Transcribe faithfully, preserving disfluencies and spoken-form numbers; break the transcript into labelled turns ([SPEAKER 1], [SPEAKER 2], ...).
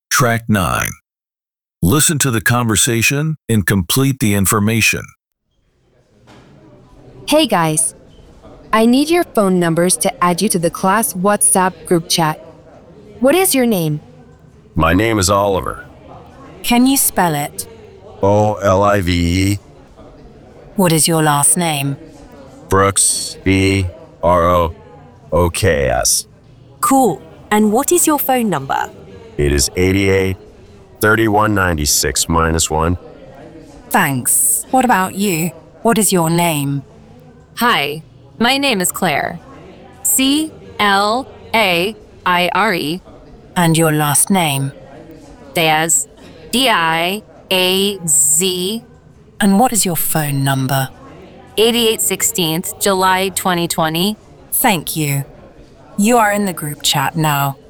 [SPEAKER 1] Track nine. Listen to the conversation and complete the information.
[SPEAKER 2] Hey guys, I need your phone numbers to add you to the class WhatsApp group chat. What is your name?
[SPEAKER 3] My name is Oliver.
[SPEAKER 4] Can you spell it?
[SPEAKER 3] O L I V E.
[SPEAKER 4] What is your last name?
[SPEAKER 3] Brooks. B R O O K S.
[SPEAKER 5] Cool. And what is your phone number?
[SPEAKER 3] It is eighty-eight, thirty-one ninety-six minus one.
[SPEAKER 4] Thanks. What about you? What is your name?
[SPEAKER 6] Hi, my name is Claire. C L A I R E.
[SPEAKER 4] And your last name?
[SPEAKER 6] Diaz. D I A Z.
[SPEAKER 4] And what is your phone number?
[SPEAKER 6] eighty-eight sixteenth, July twenty twenty.
[SPEAKER 4] Thank you. You are in the group chat now.